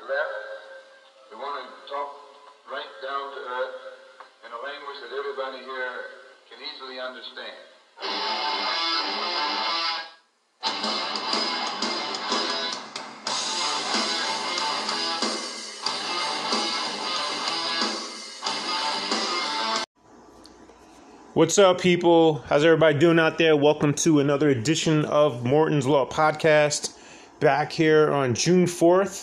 left. We want to talk right down to earth in a language that everybody here can easily understand. What's up, people? How's everybody doing out there? Welcome to another edition of Morton's Law Podcast. Back here on June 4th,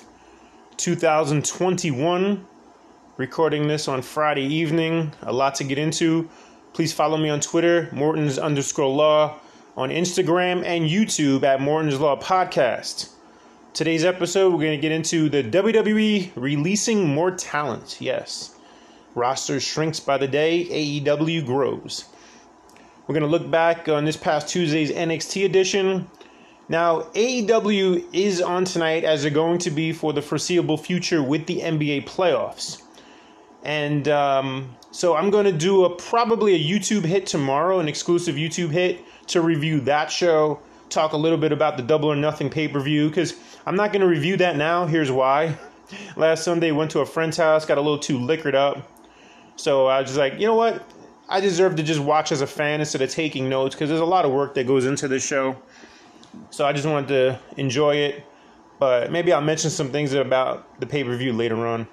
2021. Recording this on Friday evening. A lot to get into. Please follow me on Twitter, Mortons_Law, on Instagram and YouTube at Morton's Law Podcast. Today's episode, we're going to get into the WWE releasing more talent. Yes. Roster shrinks by the day, AEW grows. We're going to look back on this past Tuesday's NXT edition. Now, AEW is on tonight, as they're going to be for the foreseeable future with the NBA playoffs. And so I'm going to do probably a YouTube hit tomorrow, an exclusive YouTube hit to review that show, talk a little bit about the Double or Nothing pay-per-view, because I'm not going to review that now. Here's why. Last Sunday, went to a friend's house, got a little too liquored up. So I was just like, you know what? I deserve to just watch as a fan instead of taking notes because there's a lot of work that goes into this show. So I just wanted to enjoy it. But maybe I'll mention some things about the pay-per-view later on.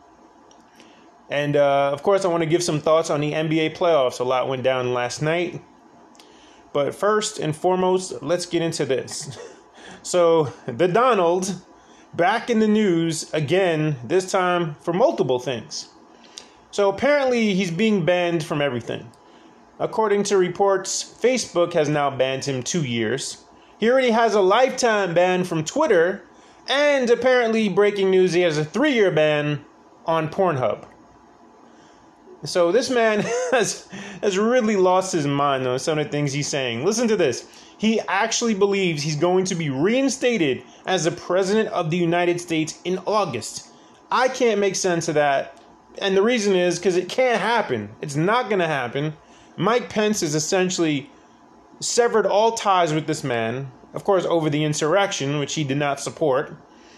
And, of course, I want to give some thoughts on the NBA playoffs. A lot went down last night. But first and foremost, let's get into this. So, the Donald, back in the news again, this time for multiple things. So apparently he's being banned from everything. According to reports, Facebook has now banned him 2 years. He already has a lifetime ban from Twitter. And apparently, breaking news, he has a 3-year ban on Pornhub. So this man has really lost his mind on some of the things he's saying. Listen to this. He actually believes he's going to be reinstated as the president of the United States in August. I can't make sense of that. And the reason is because it can't happen. It's not going to happen. Mike Pence has essentially severed all ties with this man. Of course, over the insurrection, which he did not support.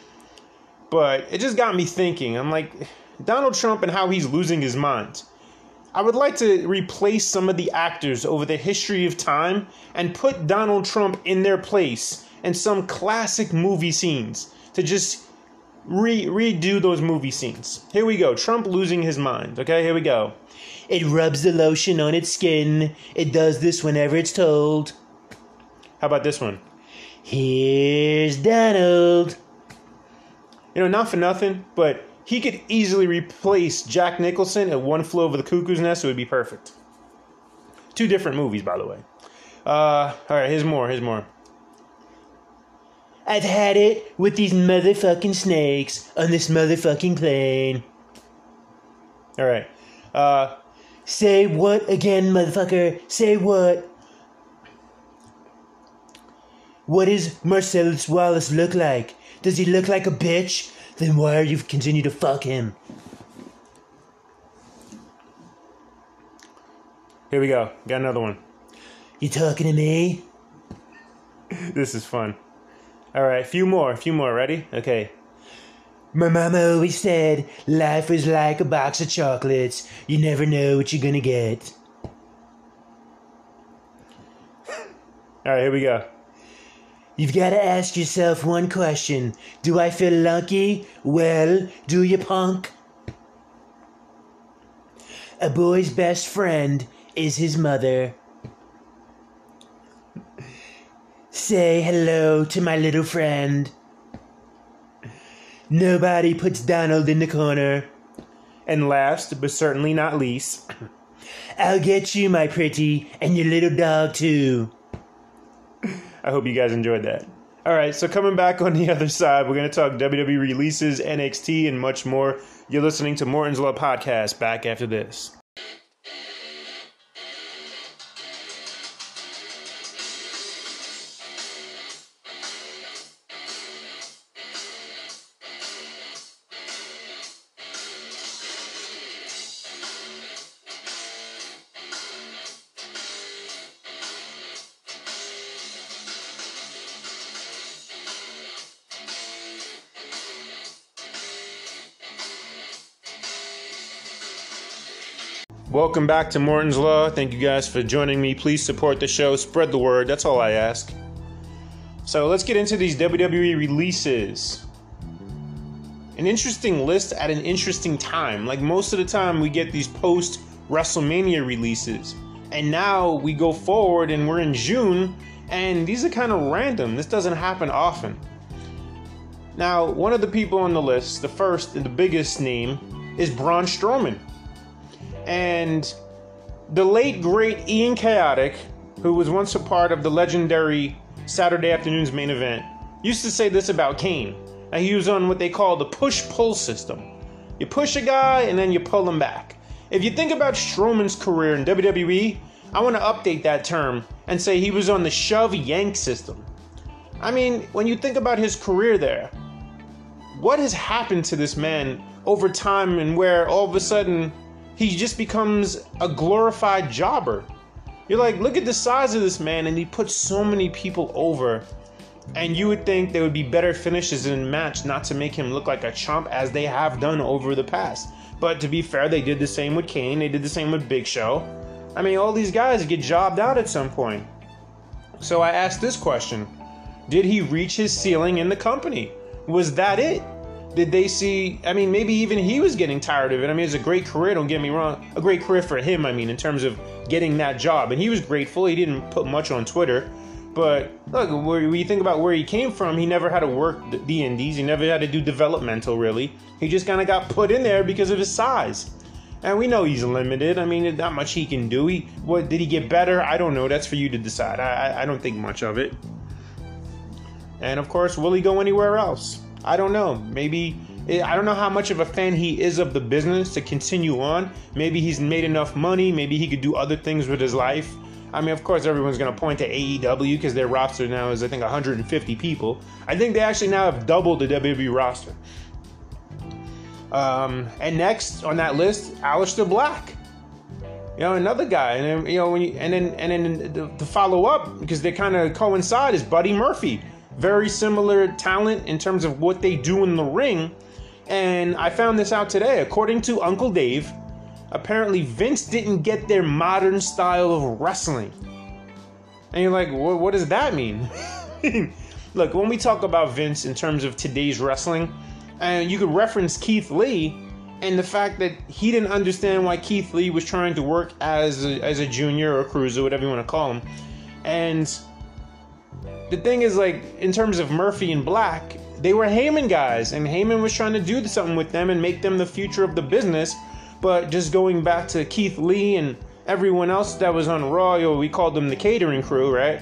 But it just got me thinking. I'm like, Donald Trump and how he's losing his mind. I would like to replace some of the actors over the history of time and put Donald Trump in their place in some classic movie scenes to just redo those movie scenes. Here we go. Trump losing his mind. Okay, here we go. It rubs the lotion on its skin. It does this whenever it's told. How about this one? Here's Donald. You know, not for nothing, but he could easily replace Jack Nicholson at One Flew Over the Cuckoo's Nest. It would be perfect. 2 different movies, by the way. All right, here's more. I've had it with these motherfucking snakes on this motherfucking plane. All right. Say what again, motherfucker? Say what? What does Marcellus Wallace look like? Does he look like a bitch? Then why are you continue to fuck him? Here we go. Got another one. You talking to me? This is fun. All right, few more. Ready? Okay. My mama always said life is like a box of chocolates. You never know what you're gonna get. All right, here we go. You've got to ask yourself one question. Do I feel lucky? Well, do you, punk? A boy's best friend is his mother. Say hello to my little friend. Nobody puts Donald in the corner. And last, but certainly not least, I'll get you, my pretty, and your little dog, too. I hope you guys enjoyed that. All right, so coming back on the other side, we're going to talk WWE releases, NXT, and much more. You're listening to Morton's Law Podcast. Back after this. Welcome back to Morton's Law. Thank you guys for joining me. Please support the show. Spread the word. That's all I ask. So let's get into these WWE releases. An interesting list at an interesting time. Like most of the time we get these post WrestleMania releases. And now we go forward and we're in June and these are kind of random. This doesn't happen often. Now, one of the people on the list, the first and the biggest name, is Braun Strowman. And the late, great Ian Chaotic, who was once a part of the legendary Saturday Afternoon's Main Event, used to say this about Kane. And he was on what they call the push-pull system. You push a guy and then you pull him back. If you think about Strowman's career in WWE, I want to update that term and say he was on the shove-yank system. I mean, when you think about his career there, what has happened to this man over time and where all of a sudden he just becomes a glorified jobber? You're like, look at the size of this man and he puts so many people over. And you would think there would be better finishes in a match not to make him look like a chump as they have done over the past. But to be fair, they did the same with Kane. They did the same with Big Show. I mean, all these guys get jobbed out at some point. So I asked this question. Did he reach his ceiling in the company? Was that it? Did they see, I mean, maybe even he was getting tired of it. I mean, it's a great career, don't get me wrong. A great career for him, I mean, in terms of getting that job. And he was grateful. He didn't put much on Twitter. But look, when you think about where he came from, he never had to work the indies. He never had to do developmental, really. He just kind of got put in there because of his size. And we know he's limited. I mean, not much he can do. Did he get better? I don't know. That's for you to decide. I don't think much of it. And of course, will he go anywhere else? I don't know. Maybe, I don't know how much of a fan he is of the business to continue on. Maybe he's made enough money. Maybe he could do other things with his life. I mean, of course, everyone's going to point to AEW because their roster now is, I think, 150 people. I think they actually now have doubled the WWE roster. And next on that list, Aleister Black. You know, another guy. And then, you know, then to follow up, because they kind of coincide, is Buddy Murphy. Very similar talent in terms of what they do in the ring. And I found this out today. According to Uncle Dave, apparently Vince didn't get their modern style of wrestling. And you're like, what does that mean? Look, when we talk about Vince in terms of today's wrestling, and you could reference Keith Lee and the fact that he didn't understand why Keith Lee was trying to work as a junior or a cruiser, whatever you want to call him. And the thing is, like, in terms of Murphy and Black, they were Heyman guys, and Heyman was trying to do something with them and make them the future of the business. But just going back to Keith Lee and everyone else that was on Raw, we called them the catering crew, right?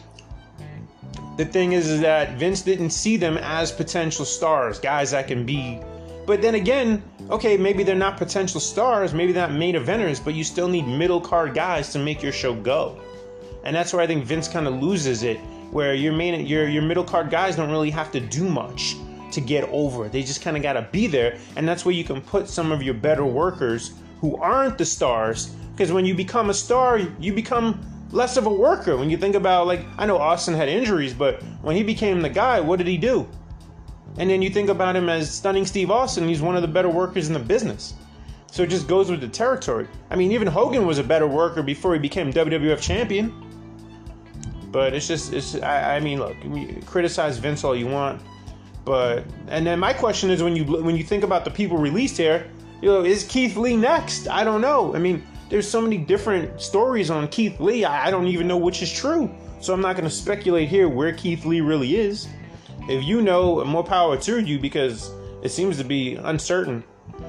The thing is that Vince didn't see them as potential stars, guys that can be. But then again, okay, maybe they're not potential stars, maybe they're not main eventers, but you still need middle card guys to make your show go. And that's where I think Vince kind of loses it, where your middle card guys don't really have to do much to get over. They just kind of got to be there, and that's where you can put some of your better workers who aren't the stars, because when you become a star, you become less of a worker. When you think about, like, I know Austin had injuries, but when he became the guy, what did he do? And then you think about him as Stunning Steve Austin, he's one of the better workers in the business. So it just goes with the territory. I mean, even Hogan was a better worker before he became WWF champion. But I mean, look, criticize Vince all you want. But, and then my question is, when you think about the people released here, you know, is Keith Lee next? I don't know. I mean, there's so many different stories on Keith Lee. I don't even know which is true. So I'm not going to speculate here where Keith Lee really is. If you know, more power to you, because it seems to be uncertain.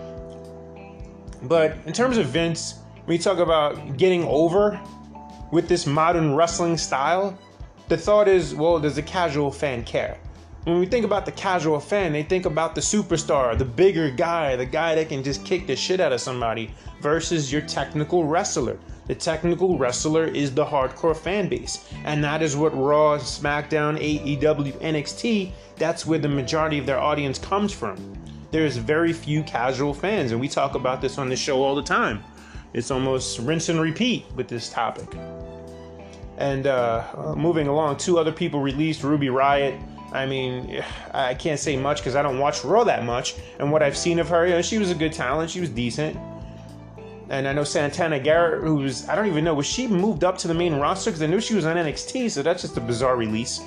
But in terms of Vince, when you talk about getting over with this modern wrestling style, the thought is, well, does the casual fan care? When we think about the casual fan, they think about the superstar, the bigger guy, the guy that can just kick the shit out of somebody, versus your technical wrestler. The technical wrestler is the hardcore fan base. And that is what Raw, SmackDown, AEW, NXT, that's where the majority of their audience comes from. There's very few casual fans, and we talk about this on the show all the time. It's almost rinse and repeat with this topic. And moving along, 2 other people released. Ruby Riott. I mean, I can't say much because I don't watch Raw that much. And what I've seen of her, you know, she was a good talent. She was decent. And I know Santana Garrett, I don't even know, was she moved up to the main roster? Because I knew she was on NXT, so that's just a bizarre release.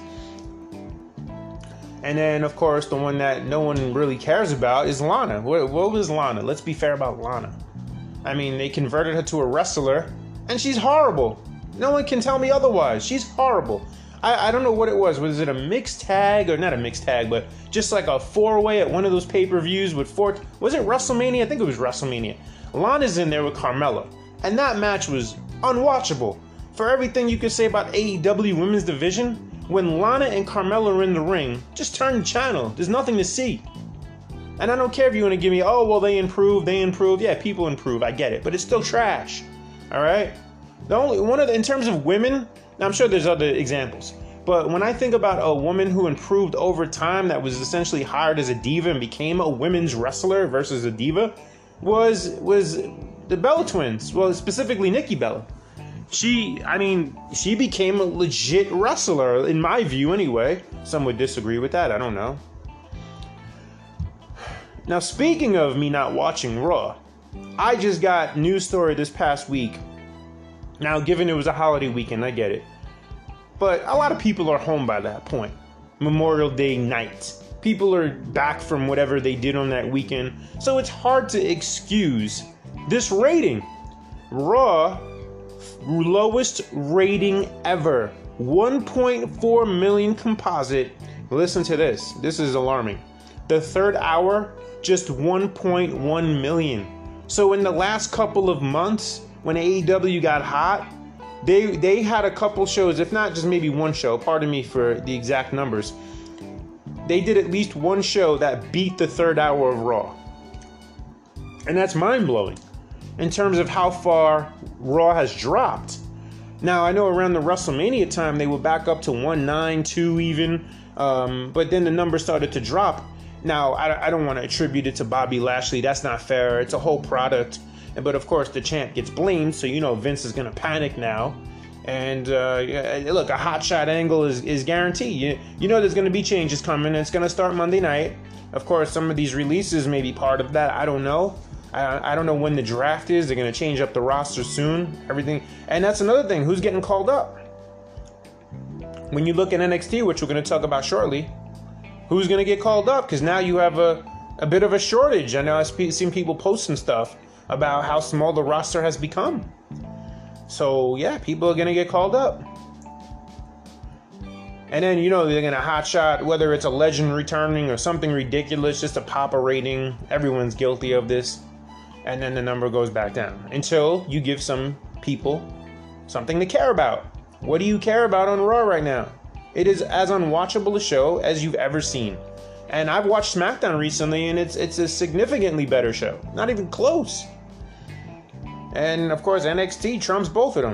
And then, of course, the one that no one really cares about is Lana. What was Lana? Let's be fair about Lana. I mean, they converted her to a wrestler, and she's horrible. No one can tell me otherwise. She's horrible. I don't know what it was. Was it a mixed tag? Or not a mixed tag, but just like a 4-way at one of those pay-per-views with was it WrestleMania? I think it was WrestleMania. Lana's in there with Carmella. And that match was unwatchable. For everything you could say about AEW Women's Division, when Lana and Carmella are in the ring, just turn the channel. There's nothing to see. And I don't care if you want to give me, oh, well, they improved. Yeah, people improve. I get it. But it's still trash. All right? In terms of women, I'm sure there's other examples. But when I think about a woman who improved over time that was essentially hired as a diva and became a women's wrestler versus a diva, was the Bella Twins. Well, specifically Nikki Bella. She became a legit wrestler, in my view anyway. Some would disagree with that, I don't know. Now, speaking of me not watching Raw, I just got news story this past week. Now, given it was a holiday weekend, I get it. But a lot of people are home by that point. Memorial Day night. People are back from whatever they did on that weekend. So it's hard to excuse this rating. Raw, lowest rating ever. 1.4 million composite. Listen to this. This is alarming. The third hour, just 1.1 million. So in the last couple of months, when AEW got hot, they had a couple shows, if not just maybe one show, pardon me for the exact numbers. They did at least one show that beat the third hour of Raw. And that's mind-blowing in terms of how far Raw has dropped. Now, I know around the WrestleMania time, they were back up to 192 even, but then the numbers started to drop. Now, I don't want to attribute it to Bobby Lashley. That's not fair. It's a whole product. But of course, the champ gets blamed, so you know Vince is going to panic now. And look, a hot shot angle is guaranteed. You know there's going to be changes coming. It's going to start Monday night. Of course, some of these releases may be part of that. I don't know. I don't know when the draft is. They're going to change up the roster soon. Everything. And that's another thing. Who's getting called up? When you look at NXT, which we're going to talk about shortly, who's going to get called up? Because now you have a bit of a shortage. I know I've seen people posting stuff about how small the roster has become. So, yeah, people are going to get called up. And then, they're going to hotshot, whether it's a legend returning or something ridiculous, just to pop a rating. Everyone's guilty of this. And then the number goes back down until you give some people something to care about. What do you care about on Raw right now? It is as unwatchable a show as you've ever seen. And I've watched SmackDown recently, and it's a significantly better show. Not even close. And, of course, NXT trumps both of them.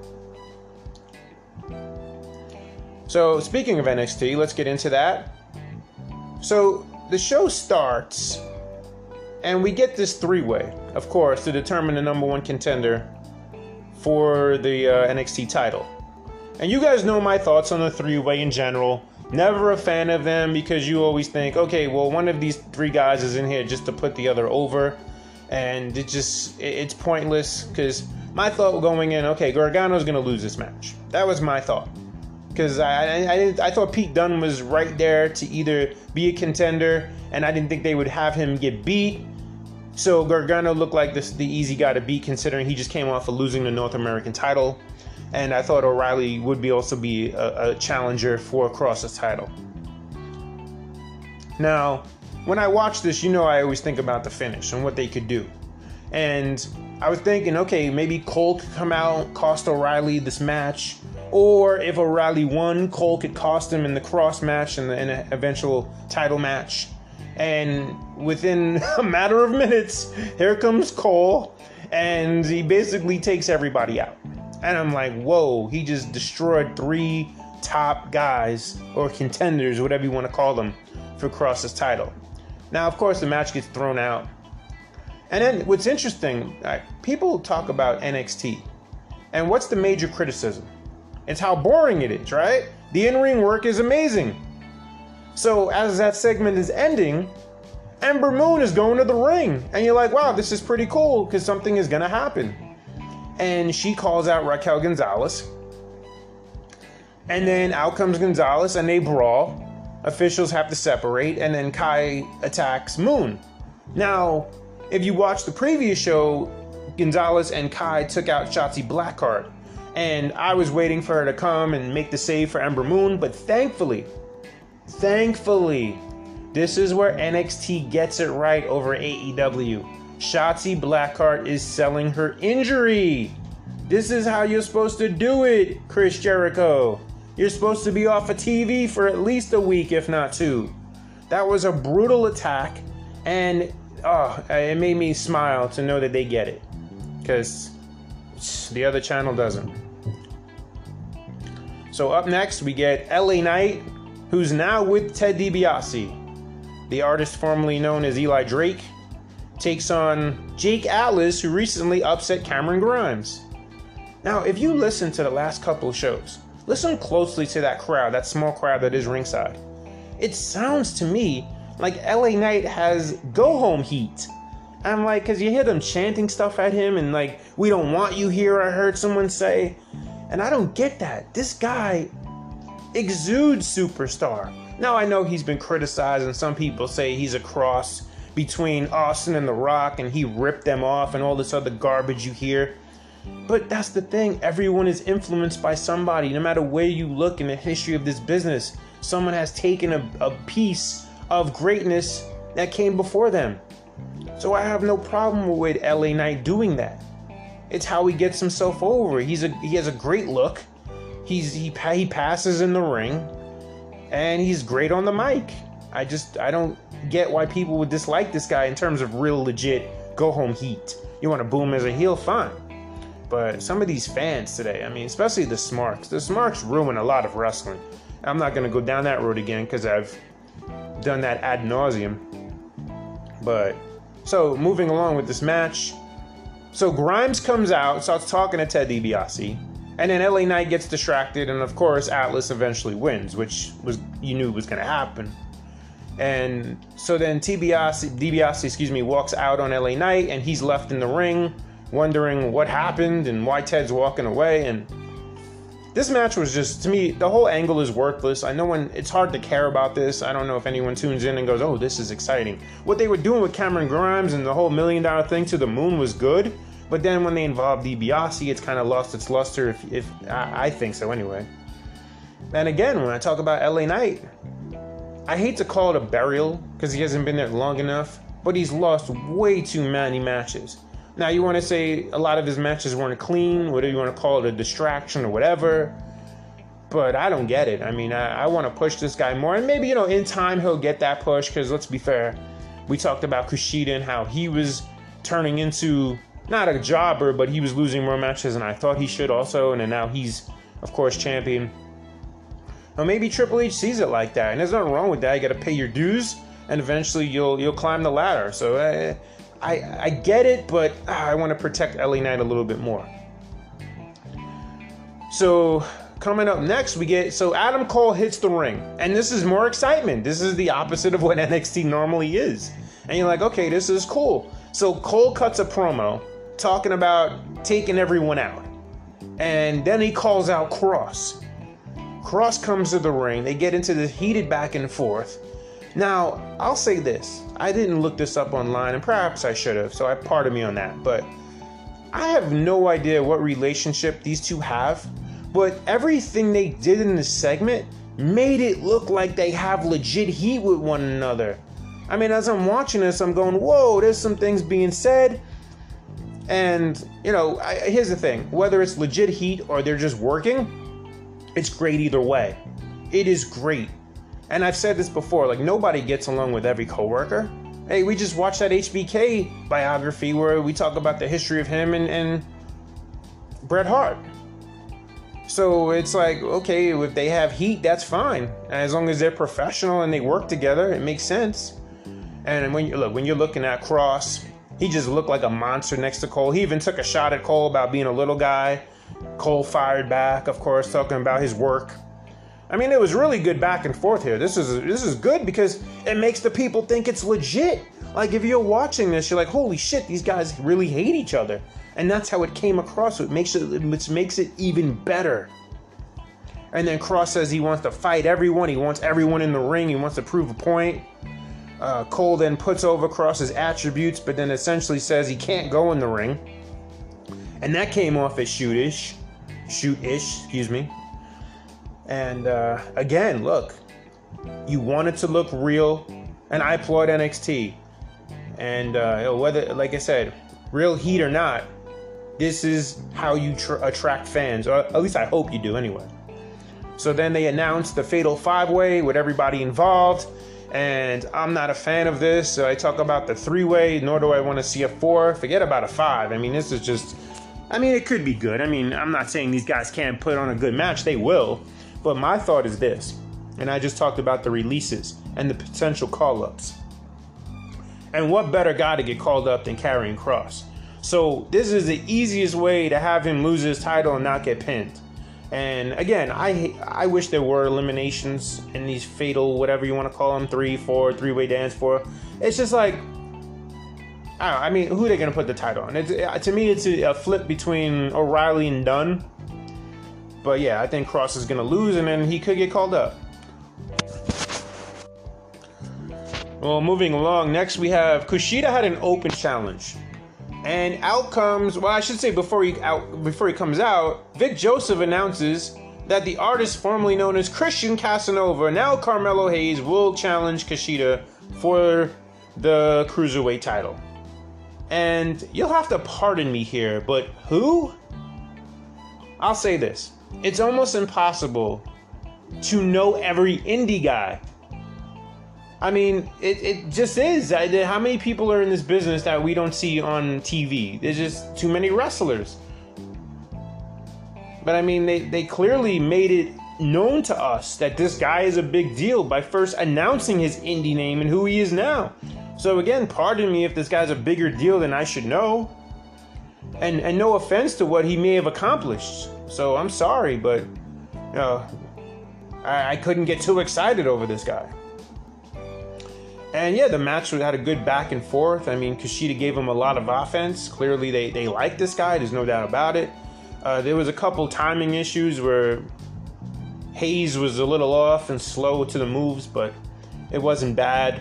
So, speaking of NXT, let's get into that. So, the show starts, and we get this three-way, of course, to determine the number one contender for the NXT title. And you guys know my thoughts on the three-way in general. Never a fan of them because you always think, okay, well, one of these three guys is in here just to put the other over. And it's pointless because my thought going in, okay, Gargano's going to lose this match. That was my thought. Because I thought Pete Dunne was right there to either be a contender, and I didn't think they would have him get beat. So Gargano looked like the easy guy to beat, considering he just came off of losing the North American title. And I thought O'Reilly would also be a challenger for Cross's title. Now, when I watch this, I always think about the finish and what they could do. And I was thinking, okay, maybe Cole could come out, cost O'Reilly this match. Or if O'Reilly won, Cole could cost him in the Cross match and the eventual title match. And within a matter of minutes, here comes Cole, and he basically takes everybody out. And I'm like, whoa, he just destroyed three top guys, or contenders, whatever you want to call them, for Cross's title. Now, of course, the match gets thrown out. And then what's interesting, people talk about NXT. And what's the major criticism? It's how boring it is, right? The in-ring work is amazing. So as that segment is ending, Ember Moon is going to the ring. And you're like, wow, this is pretty cool because something is going to happen. And she calls out Raquel Gonzalez. And then out comes Gonzalez and they brawl. Officials have to separate. And then Kai attacks Moon. Now, if you watch the previous show, Gonzalez and Kai took out Shotzi Blackheart. And I was waiting for her to come and make the save for Ember Moon. But thankfully, this is where NXT gets it right over AEW. Shotzi Blackheart is selling her injury. This is how you're supposed to do it, Chris Jericho. You're supposed to be off of TV for at least a week, if not 2. That was a brutal attack, and it made me smile to know that they get it, because the other channel doesn't. So up next, we get LA Knight, who's now with Ted DiBiase. The artist formerly known as Eli Drake takes on Jake Atlas, who recently upset Cameron Grimes. Now, if you listen to the last couple of shows, listen closely to that crowd, that small crowd that is ringside. It sounds to me like LA Knight has go-home heat. I'm like, because you hear them chanting stuff at him and like, we don't want you here, I heard someone say. And I don't get that. This guy exudes superstar. Now, I know he's been criticized and some people say he's a cross between Austin and The Rock and he ripped them off and all this other garbage you hear. But that's the thing. Everyone is influenced by somebody. No matter where you look in the history of this business, someone has taken a piece of greatness that came before them. So I have no problem with LA Knight doing that. It's how he gets himself over. He has a great look. He passes in the ring. And he's great on the mic. I don't get why people would dislike this guy in terms of real legit go-home heat. You want to boom as a heel, fine. But some of these fans today, I mean, especially the Smarks. The Smarks ruin a lot of wrestling. I'm not going to go down that road again because I've done that ad nauseum. But, so moving along with this match. So Grimes comes out, starts talking to Ted DiBiase. And then LA Knight gets distracted, and of course Atlas eventually wins, which you knew was going to happen. And so then DiBiase, walks out on LA Knight, and he's left in the ring, wondering what happened and why Ted's walking away. And this match was just, to me, the whole angle is worthless. I know it's hard to care about this. I don't know if anyone tunes in and goes, "Oh, this is exciting." What they were doing with Cameron Grimes and the whole $1 million thing to the moon was good. But then when they involve DiBiase, it's kind of lost its luster, if I think so anyway. And again, when I talk about LA Knight, I hate to call it a burial because he hasn't been there long enough, but he's lost way too many matches. Now, you want to say a lot of his matches weren't clean, whether you want to call it a distraction or whatever, but I don't get it. I mean, I want to push this guy more, and maybe, in time he'll get that push, because let's be fair, we talked about Kushida and how he was turning into not a jobber, but he was losing more matches than I thought he should also, and then now he's, of course, champion. Or maybe Triple H sees it like that, and there's nothing wrong with that. You got to pay your dues, and eventually you'll climb the ladder. So I get it, but I want to protect LA Knight a little bit more. So coming up next, so Adam Cole hits the ring, and this is more excitement. This is the opposite of what NXT normally is, and you're like, okay, this is cool. So Cole cuts a promo talking about taking everyone out. And then he calls out Cross. Cross comes to the ring. They get into this heated back and forth. Now, I'll say this. I didn't look this up online, and perhaps I should have, so pardon me on that. But I have no idea what relationship these two have. But everything they did in this segment made it look like they have legit heat with one another. I mean, as I'm watching this, I'm going, whoa, there's some things being said. And, here's the thing. Whether it's legit heat or they're just working, it's great either way. It is great. And I've said this before, like, nobody gets along with every coworker. Hey, we just watched that HBK biography where we talk about the history of him and Bret Hart. So it's like, okay, if they have heat, that's fine. As long as they're professional and they work together, it makes sense. And when you're looking at Cross, he just looked like a monster next to Cole. He even took a shot at Cole about being a little guy. Cole fired back, of course, talking about his work. I mean, it was really good back and forth here. This is good because it makes the people think it's legit. Like, if you're watching this, you're like, holy shit, these guys really hate each other. And that's how it came across. It makes it even better. And then Cross says he wants to fight everyone. He wants everyone in the ring. He wants to prove a point. Cole then puts over Cross's attributes, but then essentially says he can't go in the ring. And that came off as shoot-ish, excuse me. And again, look, you want it to look real, and I applaud NXT. And whether, like I said, real heat or not, this is how you attract fans, or at least I hope you do anyway. So then they announced the Fatal 5-Way with everybody involved, and I'm not a fan of this. So I talk about the 3-Way, nor do I want to see a 4. Forget about a 5. I mean, this is just, I mean, it could be good. I mean, I'm not saying these guys can't put on a good match. They will. But my thought is this, and I just talked about the releases and the potential call-ups. And what better guy to get called up than Karrion Kross? So this is the easiest way to have him lose his title and not get pinned. And again, I wish there were eliminations in these fatal, whatever you want to call them, 3-4, 3-way dance for. It's just like, I don't know, I mean, who are they going to put the title on? To me, it's a flip between O'Reilly and Dunn. But yeah, I think Kross is going to lose, and then he could get called up. Well, moving along, next we have Kushida had an open challenge. And out comes, well, I should say before he comes out, Vic Joseph announces that the artist formerly known as Christian Casanova, now Carmelo Hayes, will challenge Kushida for the Cruiserweight title. And you'll have to pardon me here, but who? I'll say this. It's almost impossible to know every indie guy. I mean, it just is. How many people are in this business that we don't see on TV? There's just too many wrestlers. But I mean, they clearly made it known to us that this guy is a big deal by first announcing his indie name and who he is now. So again, pardon me if this guy's a bigger deal than I should know. And no offense to what he may have accomplished. So I'm sorry, but you know, I couldn't get too excited over this guy. And yeah, the match had a good back and forth. I mean, Kushida gave him a lot of offense. Clearly, they like this guy. There's no doubt about it. There was a couple timing issues where Hayes was a little off and slow to the moves, but it wasn't bad.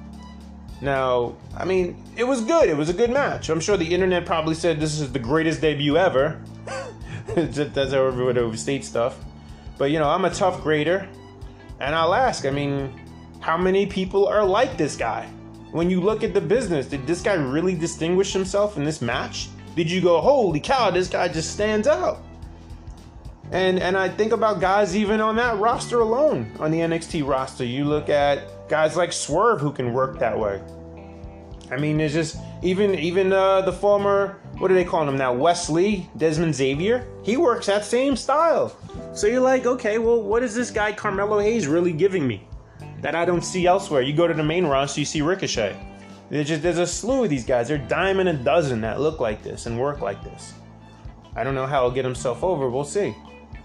Now, I mean, it was good. It was a good match. I'm sure the internet probably said this is the greatest debut ever. That's how everyone overstates stuff. But, you know, I'm a tough grader. And I'll ask, I mean, how many people are like this guy? When you look at the business, did this guy really distinguish himself in this match? Did you go, holy cow, this guy just stands out? And I think about guys even on that roster alone, on the NXT roster. You look at guys like Swerve who can work that way. I mean, there's just even the former, what do they call him now? Wesley, Desmond Xavier. He works that same style. So you're like, okay, well, what is this guy Carmelo Hayes really giving me that I don't see elsewhere? You go to the main roster, you see Ricochet. There's a slew of these guys. They're a dime and a dozen that look like this and work like this. I don't know how he'll get himself over. We'll see.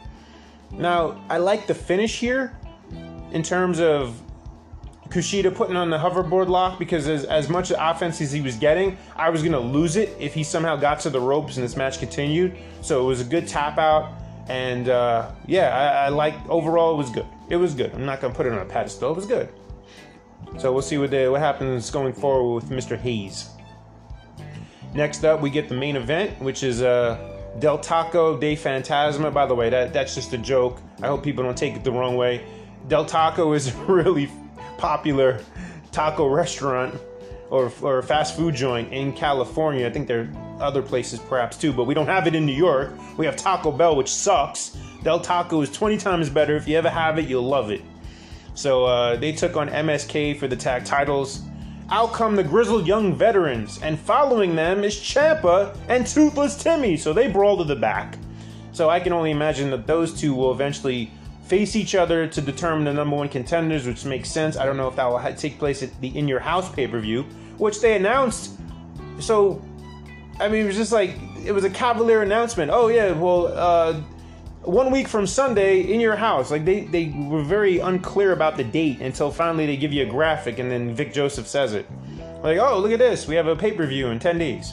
Now, I like the finish here in terms of Kushida putting on the hoverboard lock, because as much offense as he was getting, I was going to lose it if he somehow got to the ropes and this match continued. So it was a good tap out. And I like, overall it was good. It was good. I'm not going to put it on a pedestal. It was good. So we'll see what happens going forward with Mr. Hayes. Next up, we get the main event, which is Del Taco de Fantasma. By the way, that's just a joke. I hope people don't take it the wrong way. Del Taco is a really popular taco restaurant or fast food joint in California. I think there are other places perhaps too, but we don't have it in New York. We have Taco Bell, which sucks. Del Taco is 20 times better. If you ever have it, you'll love it. So they took on MSK for the tag titles. Out come the Grizzled Young Veterans, and following them is Ciampa and Toothless Timmy. So they brawl to the back. So I can only imagine that those two will eventually face each other to determine the number one contenders, which makes sense. I don't know if that will take place at the In Your House pay-per-view, which they announced. So, I mean, it was just like, it was a cavalier announcement. Oh yeah, well, 1 week from Sunday in your house. Like they were very unclear about the date until finally they give you a graphic and then Vic Joseph says it. Like, oh, look at this. We have a pay-per-view in 10 days.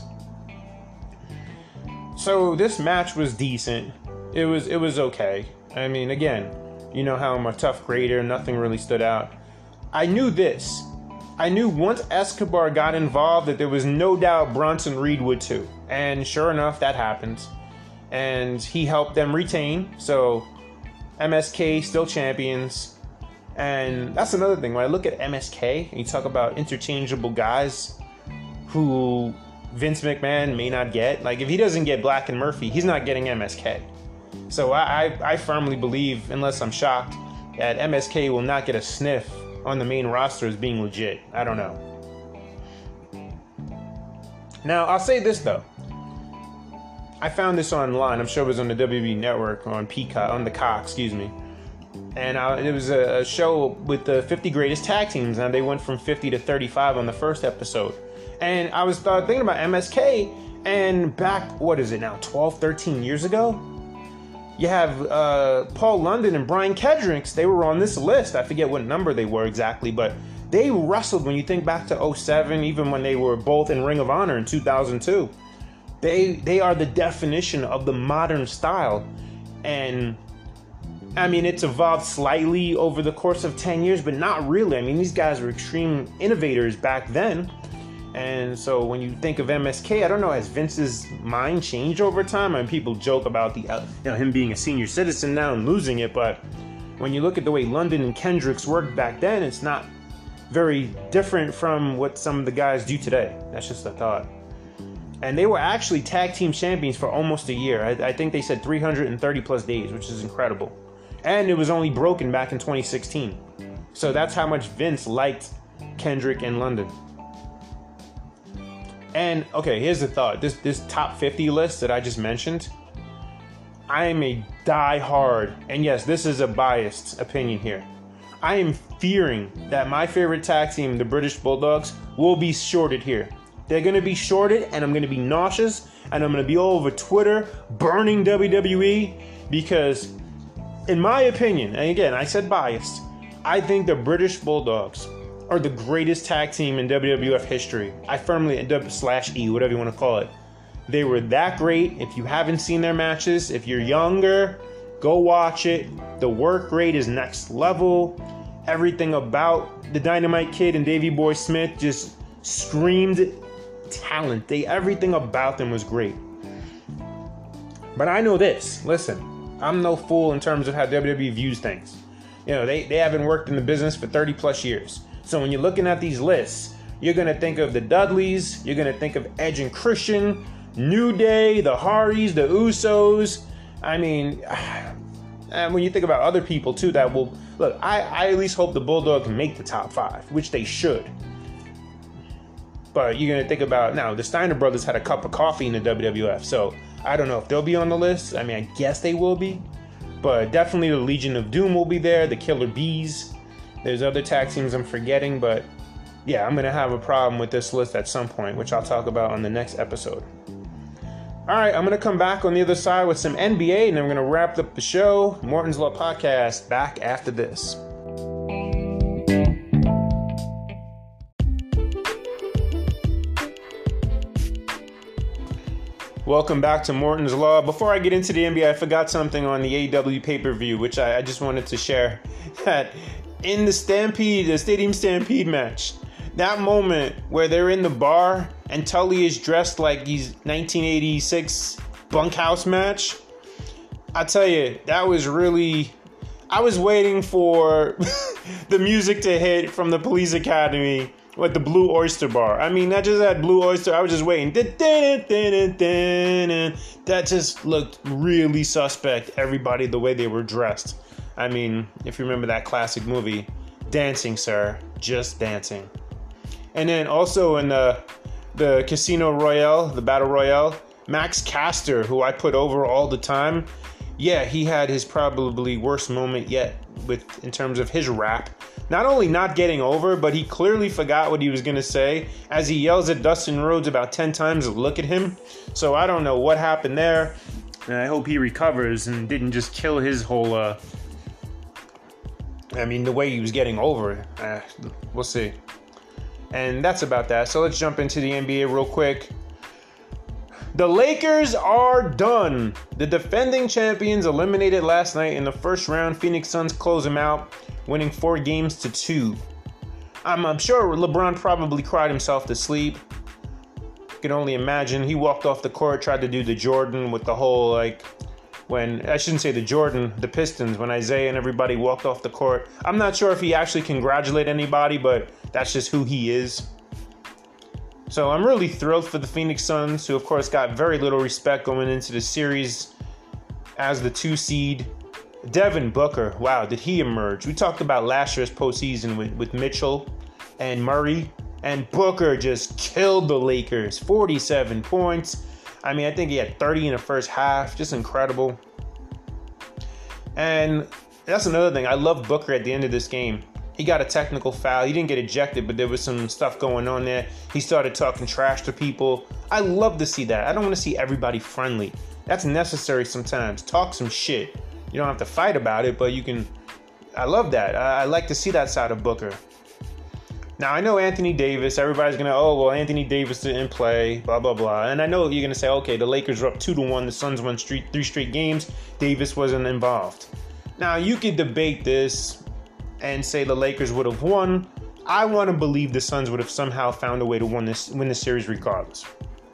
So this match was decent. It was okay. I mean, again, you know how I'm a tough grader. Nothing really stood out. I knew this. I knew once Escobar got involved that there was no doubt Bronson Reed would too. And sure enough, that happened. And he helped them retain. So MSK still champions. And that's another thing. When I look at MSK and you talk about interchangeable guys who Vince McMahon may not get. Like if he doesn't get Black and Murphy, he's not getting MSK. So I firmly believe, unless I'm shocked, that MSK will not get a sniff on the main roster as being legit. I don't know. Now, I'll say this though. I found this online. I'm sure it was on the WWE Network, on Peacock, on the Cox, excuse me. And it was a show with the 50 greatest tag teams. Now, they went from 50 to 35 on the first episode. And I was thinking about MSK, and back, what is it now, 12, 13 years ago? You have Paul London and Brian Kendricks. They were on this list. I forget what number they were exactly, but they wrestled when you think back to 07, even when they were both in Ring of Honor in 2002. They are the definition of the modern style. And I mean, it's evolved slightly over the course of 10 years, but not really. I mean, these guys were extreme innovators back then. And so when you think of MSK, I don't know, has Vince's mind changed over time? I mean, people joke about him being a senior citizen now and losing it, but when you look at the way London and Kendricks worked back then, it's not very different from what some of the guys do today. That's just a thought. And they were actually tag team champions for almost a year. I think they said 330 plus days, which is incredible. And it was only broken back in 2016. So that's how much Vince liked Kendrick and London. And okay, here's the thought. This top 50 list that I just mentioned, I am a die-hard, and yes, this is a biased opinion here. I am fearing that my favorite tag team, the British Bulldogs, will be shorted here. They're going to be shorted, and I'm going to be nauseous, and I'm going to be all over Twitter burning WWE because, in my opinion, and again, I said biased, I think the British Bulldogs are the greatest tag team in WWF history. I firmly, /E, whatever you want to call it. They were that great. If you haven't seen their matches, if you're younger, go watch it. The work rate is next level. Everything about the Dynamite Kid and Davey Boy Smith just screamed talent. Everything about them was great. But I know this. Listen, I'm no fool in terms of how WWE views things. You know, they haven't worked in the business for 30 plus years. So when you're looking at these lists, you're going to think of the Dudleys, you're going to think of Edge and Christian, New Day, the Hardys, the Usos. I mean, and when you think about other people too that will, look, I at least hope the Bulldogs make the top 5, which they should. But you're going to think about, now, the Steiner brothers had a cup of coffee in the WWF, so I don't know if they'll be on the list. I mean, I guess they will be. But definitely the Legion of Doom will be there, the Killer Bees. There's other tag teams I'm forgetting, but yeah, I'm going to have a problem with this list at some point, which I'll talk about on the next episode. All right, I'm going to come back on the other side with some NBA, and then we're going to wrap up the show. Morton's Law Podcast, back after this. Welcome back to Morton's Law. Before I get into the NBA, I forgot something on the AEW pay-per-view, which I just wanted to share. That in the Stampede, the Stadium Stampede match, that moment where they're in the bar and Tully is dressed like he's 1986 bunkhouse match, I tell you, that was really... I was waiting for the music to hit from the Police Academy with the Blue Oyster Bar. I mean, that just had Blue Oyster. I was just waiting. That just looked really suspect, everybody, the way they were dressed. I mean, if you remember that classic movie, Dancing, Sir, Just Dancing. And then also in the Casino Royale, the Battle Royale, Max Caster, who I put over all the time, yeah, he had his probably worst moment yet in terms of his rap. Not only not getting over, but he clearly forgot what he was going to say as he yells at Dustin Rhodes about 10 times, look at him. So I don't know what happened there. And I hope he recovers and didn't just kill his whole, the way he was getting over it. We'll see. And that's about that. So let's jump into the NBA real quick. The Lakers are done. The defending champions eliminated last night in the first round. Phoenix Suns close them out, winning 4-2. I'm sure LeBron probably cried himself to sleep. Can only imagine. He walked off the court, tried to do the Jordan with the whole, the Pistons, when Isaiah and everybody walked off the court. I'm not sure if he actually congratulated anybody, but that's just who he is. So I'm really thrilled for the Phoenix Suns, who of course got very little respect going into the series as the 2 seed. Devin Booker, wow, did he emerge? We talked about last year's postseason with Mitchell and Murray, and Booker just killed the Lakers. 47 points. I think he had 30 in the first half. Just incredible. And that's another thing. I love Booker at the end of this game. He got a technical foul. He didn't get ejected, but there was some stuff going on there. He started talking trash to people. I love to see that. I don't want to see everybody friendly. That's necessary sometimes. Talk some shit. You don't have to fight about it, but you can. I love that. I like to see that side of Booker. Now, I know Anthony Davis. Everybody's going to, Anthony Davis didn't play, blah, blah, blah. And I know you're going to say, okay, the Lakers were up 2-1. The Suns won 3 straight games. Davis wasn't involved. Now, you could debate this and say the Lakers would have won. I want to believe the Suns would have somehow found a way to win the series regardless.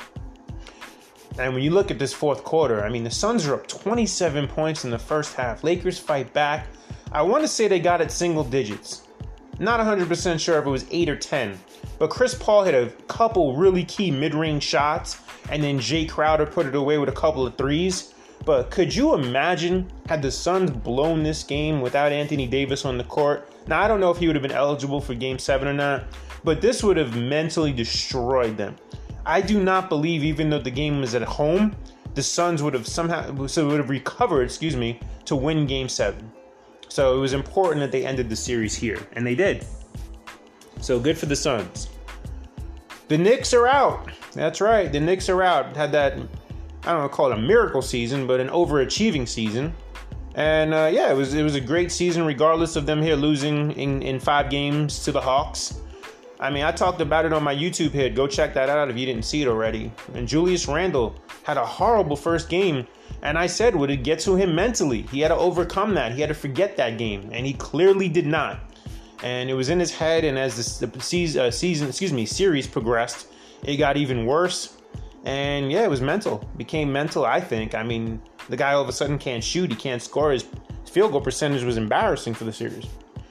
And when you look at this fourth quarter, the Suns are up 27 points in the first half. Lakers fight back. I want to say they got it single digits. Not 100% sure if it was 8 or 10. But Chris Paul hit a couple really key mid-range shots, and then Jay Crowder put it away with a couple of threes. But could you imagine had the Suns blown this game without Anthony Davis on the court? Now, I don't know if he would have been eligible for Game 7 or not, but this would have mentally destroyed them. I do not believe, even though the game was at home, the Suns would have recovered, to win Game 7. So it was important that they ended the series here, and they did. So good for the Suns. The Knicks are out. That's right, the Knicks are out. Had that, I don't want to call it a miracle season, but an overachieving season. And it was a great season regardless of them here losing in 5 games to the Hawks. I talked about it on my YouTube hit. Go check that out if you didn't see it already. And Julius Randle had a horrible first game. And I said, would it get to him mentally? He had to overcome that. He had to forget that game. And he clearly did not. And it was in his head. And as the series progressed, it got even worse. And it was mental. Became mental, I think. The guy all of a sudden can't shoot. He can't score. His field goal percentage was embarrassing for the series.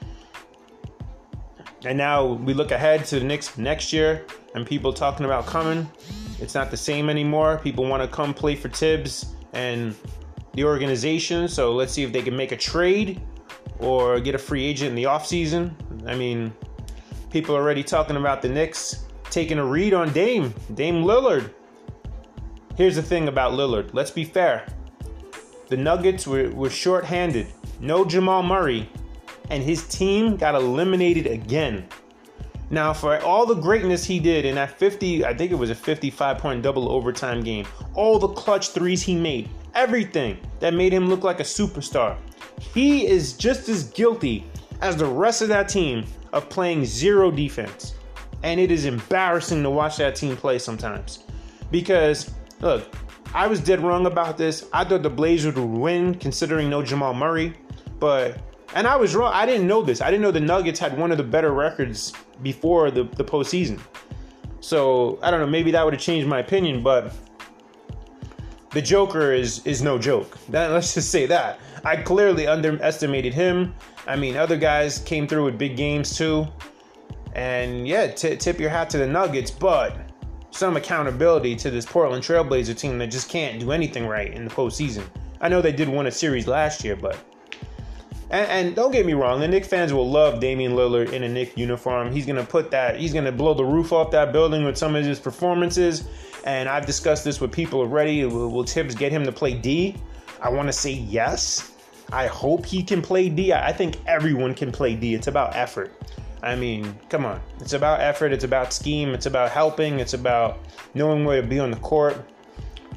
And now we look ahead to the Knicks next year, and people talking about coming. It's not the same anymore. People want to come play for Tibbs and the organization. So let's see if they can make a trade or get a free agent in the offseason. People are already talking about the Knicks taking a read on Dame Lillard. Here's the thing about Lillard. Let's be fair. The Nuggets were short-handed. No Jamal Murray. And his team got eliminated again. Now, for all the greatness he did in that 55-point double overtime game, all the clutch threes he made, everything that made him look like a superstar, he is just as guilty as the rest of that team of playing zero defense. And it is embarrassing to watch that team play sometimes. Because, look, I was dead wrong about this. I thought the Blazers would win considering no Jamal Murray. And I was wrong. I didn't know this. I didn't know the Nuggets had one of the better records before the postseason. So, I don't know. Maybe that would have changed my opinion. But the Joker is no joke. Let's just say that. I clearly underestimated him. Other guys came through with big games too. And tip your hat to the Nuggets. But some accountability to this Portland Trailblazer team that just can't do anything right in the postseason. I know they did win a series last year, but... And don't get me wrong, the Knicks fans will love Damian Lillard in a Knicks uniform. He's going to blow the roof off that building with some of his performances. And I've discussed this with people already. Will Tibbs get him to play D? I want to say yes. I hope he can play D. I think everyone can play D. It's about effort. Come on. It's about effort. It's about scheme. It's about helping. It's about knowing where to be on the court.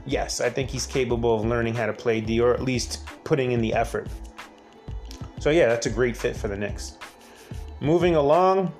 yes, I think he's capable of learning how to play D, or at least putting in the effort. So yeah, that's a great fit for the Knicks. Moving along,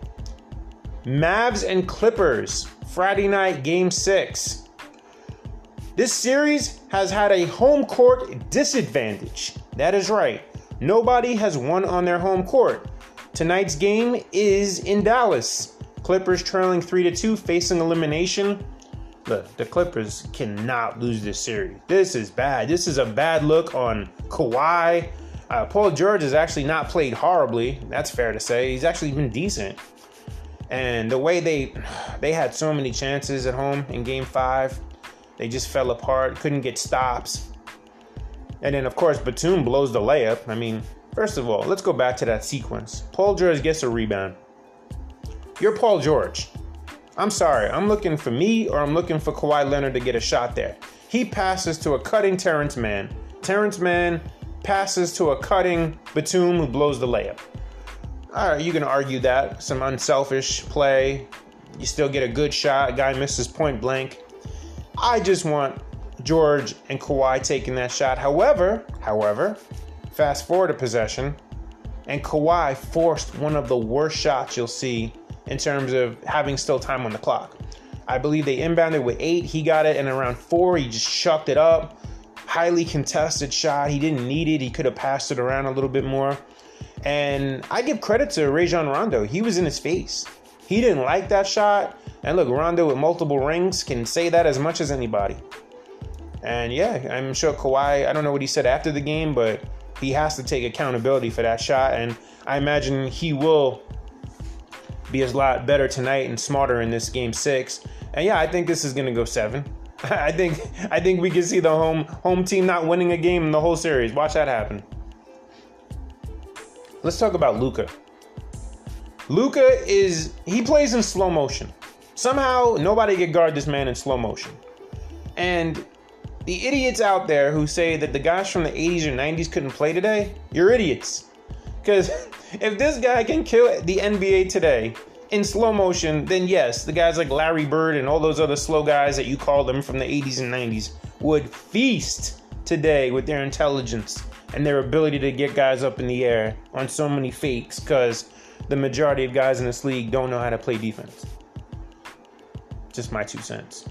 Mavs and Clippers, Friday night, Game 6. This series has had a home court disadvantage. That is right. Nobody has won on their home court. Tonight's game is in Dallas. Clippers trailing 3-2, facing elimination. Look, the Clippers cannot lose this series. This is bad. This is a bad look on Kawhi. Paul George has actually not played horribly. That's fair to say. He's actually been decent. And the way they had so many chances at home in Game 5, they just fell apart, couldn't get stops. And then, of course, Batum blows the layup. I mean, first of all, let's go back to that sequence. Paul George gets a rebound. You're Paul George. I'm sorry, I'm looking for me or I'm looking for Kawhi Leonard to get a shot there. He passes to a cutting Terrence Mann. Terrence Mann passes to a cutting Batum who blows the layup. All right, you can argue that. Some unselfish play. You still get a good shot. Guy misses point blank. I just want George and Kawhi taking that shot. However, fast forward a possession, and Kawhi forced one of the worst shots you'll see in terms of having still time on the clock. I believe they inbounded with 8. He got it in around 4. He just chucked it up. Highly contested shot. He didn't need it. He could have passed it around a little bit more. And I give credit to Rajon Rondo. He was in his face. He didn't like that shot. And look, Rondo with multiple rings can say that as much as anybody. And yeah, I'm sure Kawhi, I don't know what he said after the game, but he has to take accountability for that shot. And I imagine he will be a lot better tonight and smarter in this Game 6. And yeah, I think this is going to go 7. I think we can see the home team not winning a game in the whole series. Watch that happen. Let's talk about Luka. Luka he plays in slow motion. Somehow, nobody can guard this man in slow motion. And the idiots out there who say that the guys from the 80s or 90s couldn't play today, you're idiots. Because if this guy can kill the NBA today in slow motion, then yes, the guys like Larry Bird and all those other slow guys that you call them from the 80s and 90s would feast today with their intelligence and their ability to get guys up in the air on so many fakes, because the majority of guys in this league don't know how to play defense. Just my 2 cents.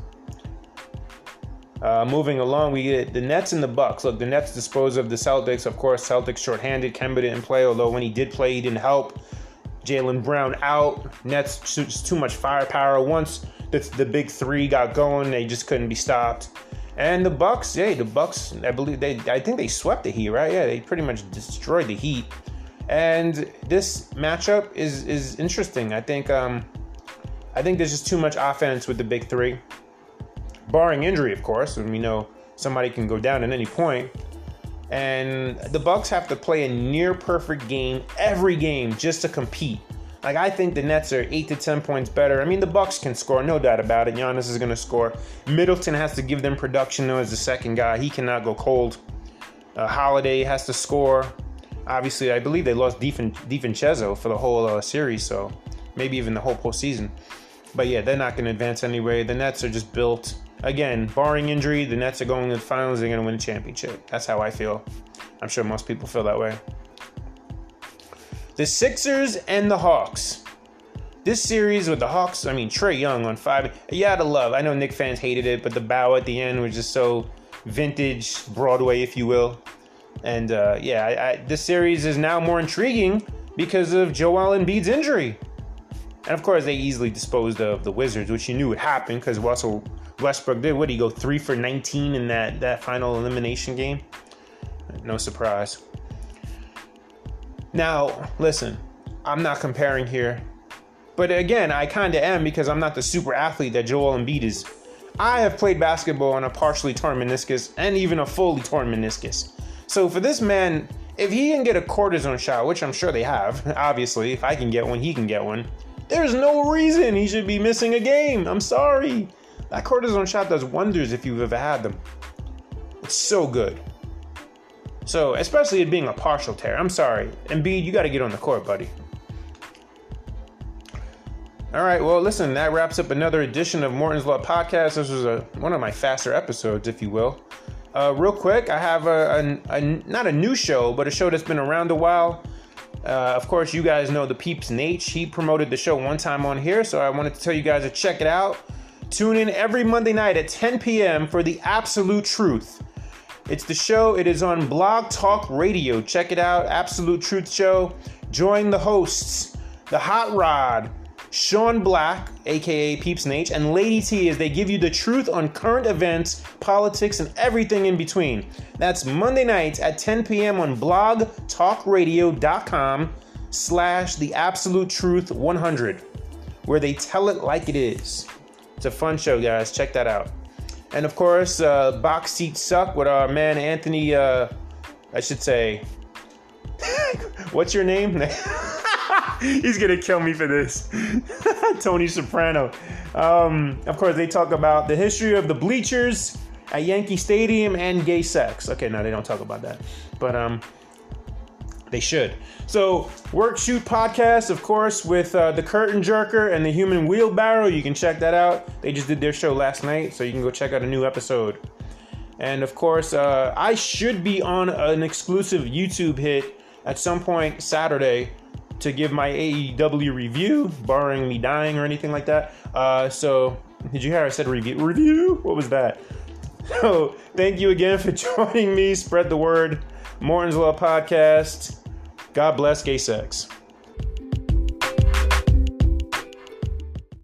Moving along, we get the Nets and the Bucks. Look, the Nets dispose of the Celtics. Of course, Celtics shorthanded. Kemba didn't play, although when he did play, he didn't help. Jaylen Brown out. Nets just too much firepower. Once the big 3 got going, they just couldn't be stopped. And the Bucks, I think they swept the Heat, right? Yeah, they pretty much destroyed the Heat. And this matchup is interesting. I think there's just too much offense with the big 3. Barring injury, of course, and we know somebody can go down at any point. And the Bucks have to play a near perfect game every game just to compete. Like, I think the Nets are 8 to 10 points better. I mean, the Bucks can score, no doubt about it. Giannis is going to score. Middleton has to give them production, though, as the second guy. He cannot go cold. Holiday has to score. Obviously, I believe they lost DiVincenzo for the whole series, so maybe even the whole postseason. But yeah, they're not going to advance anyway. The Nets are just built. Again, barring injury, the Nets are going to the finals. They're going to win a championship. That's how I feel. I'm sure most people feel that way. The Sixers and the Hawks. This series with the Hawks, I mean, Trae Young on 5. You had to love. I know Knicks fans hated it, but the bow at the end was just so vintage, Broadway, if you will. And this series is now more intriguing because of Joel Embiid's injury. And of course, they easily disposed of the Wizards, which you knew would happen because Russell Westbrook did. What did he go 3 for 19 in that final elimination game? No surprise. Now, listen, I'm not comparing here. But again, I kind of am because I'm not the super athlete that Joel Embiid is. I have played basketball on a partially torn meniscus and even a fully torn meniscus. So for this man, if he can get a cortisone shot, which I'm sure they have, obviously, if I can get one, he can get one. There's no reason he should be missing a game. I'm sorry. That cortisone shot does wonders if you've ever had them. It's so good. So, especially it being a partial tear. I'm sorry. Embiid, you got to get on the court, buddy. All right, well, listen, that wraps up another edition of Morton's Law Podcast. This was one of my faster episodes, if you will. Real quick, I have not a new show, but a show that's been around a while. Of course, you guys know the Peeps Nate. He promoted the show one time on here, so I wanted to tell you guys to check it out. Tune in every Monday night at 10 p.m. for The Absolute Truth. It's the show. It is on Blog Talk Radio. Check it out. Absolute Truth Show. Join the hosts, the Hot Rod, Sean Black, aka Peeps Nate, and Lady T, as they give you the truth on current events, politics, and everything in between. That's Monday nights at 10 p.m. on blogtalkradio.com/theabsolutetruth100, where they tell it like it is. It's a fun show, guys. Check that out. And of course, Box Seats Suck with our man Anthony, I should say, what's your name? He's gonna kill me for this. Tony Soprano. Of course, they talk about the history of the bleachers at Yankee Stadium and gay sex. Okay, no, they don't talk about that, but they should. So, Work Shoot Podcast, of course, with the Curtain Jerker and the Human Wheelbarrow. You can check that out. They just did their show last night, so you can go check out a new episode. And of course, I should be on an exclusive YouTube hit at some point Saturday to give my AEW review, barring me dying or anything like that. So, did you hear I said review? What was that? So, thank you again for joining me. Spread the word. Morton's Law Podcast. God bless gay sex.